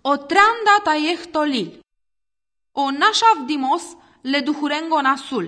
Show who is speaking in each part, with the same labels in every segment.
Speaker 1: O treanda ta jehtolil. O nashav dimos le duhurengo nasul.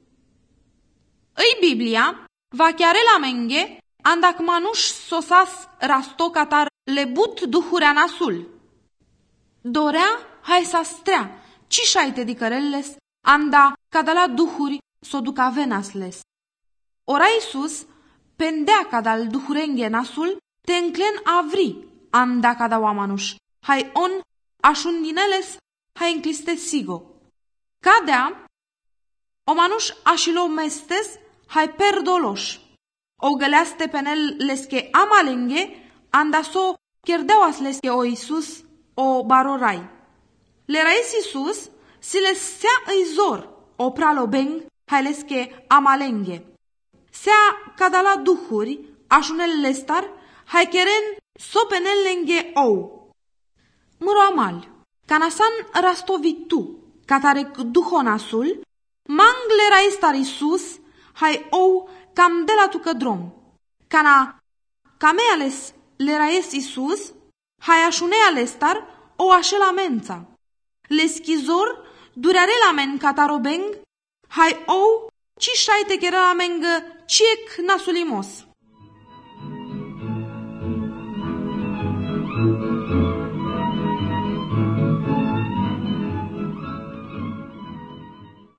Speaker 1: Ei Biblia va chiare la menge andak manush sosas rasto katar le but duhurea nasul. Dorea hai sa strea, ci shaite di cărelles anda cadala duhuri so duca venasles. Ora Iisus pendea cadal duhurenghe nasul te înclen avri anda cada oamanuș. Hai on așundineles hai încliste sigo. Cadea omanuș așilo mestes hai perdoloș. O găleaste penel lesche amalenghe anda so cherdeaas lesche o Iisus o barorai. Le rais Iisus si les sea îizor o pralo beng hai lesche amalenghe. Sea cadala duhuri așunel lestar hai keren so penel lenghe ou. Muro amal, canasan rastovitu, catarec duhonasul, mangle raistar Iisus, hai ou cam de la tucă drom. Cana cameales le raes Iisus, hai așunea lestar o așela mența. Le schizor dureare la men catarobeng, hai ou ci șaite kera la mengă ciec nasulimos.